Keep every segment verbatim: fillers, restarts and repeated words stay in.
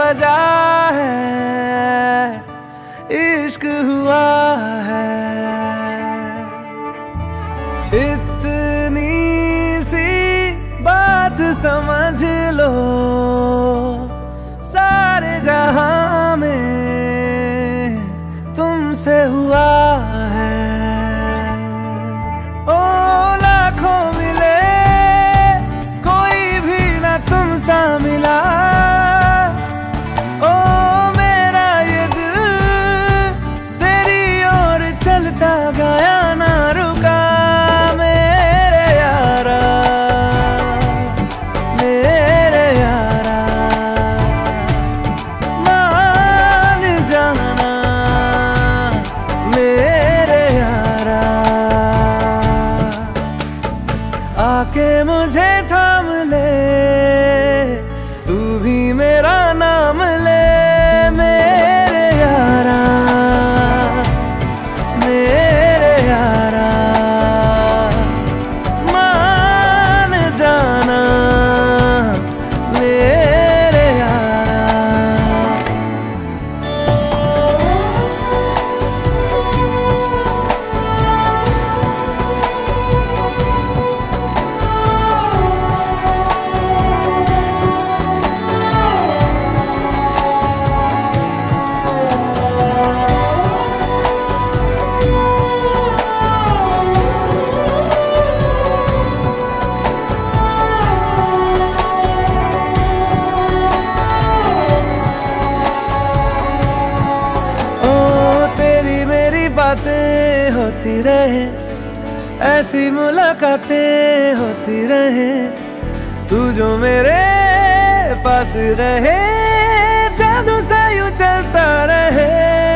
वजह है, इश्क हुआ है। इतनी सी बात समझ लो, सारे जहां में तुमसे हुआ है। ओ लाखों मिले, कोई भी ना तुम सा मिला। ओ मेरा ये दिल तेरी ओर चलता गया, ना रुका। मेरे यारा, मेरे यारा, मान जाना मेरे यारा। आके मुझे थाम ले, तू भी मेरा नाम ले। मेरे यारा, मेरे यारा, मान जाना मेरे यारा। बातें होती रहे, ऐसी मुलाकातें होती रहे, तू जो मेरे पास रहे, जादू सा यूं चलता रहे।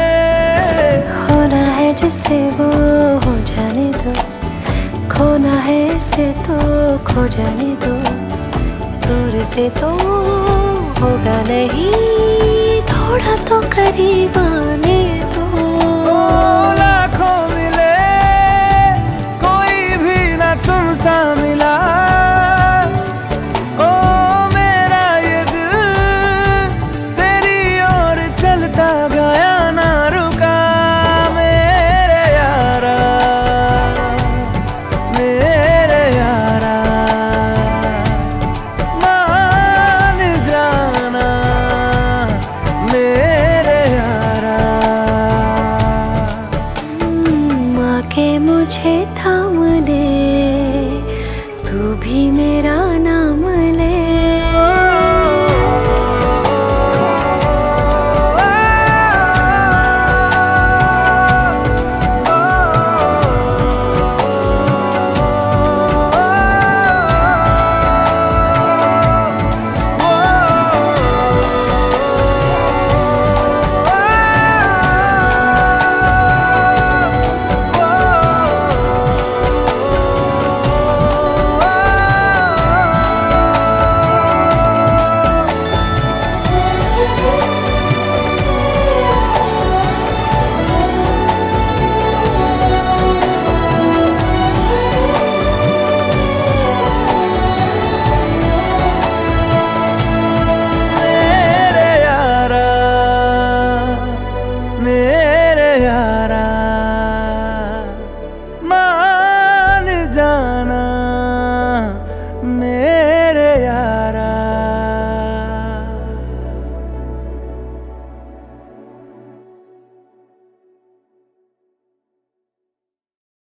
होना है जिससे वो हो जाने दो, खोना है इससे तो खो जाने दो। दूर से तो होगा नहीं, थोड़ा तो करीब आने दो। लाखों मिले, कोई भी ना तुम सा मिला। ओ मेरा ये दिल तेरी ओर चलता गया, ना रुका। मेरे यारा, मेरे यारा, मान जाना मेरे यारा। के मुझे थाम ले, तू भी मेरा नाम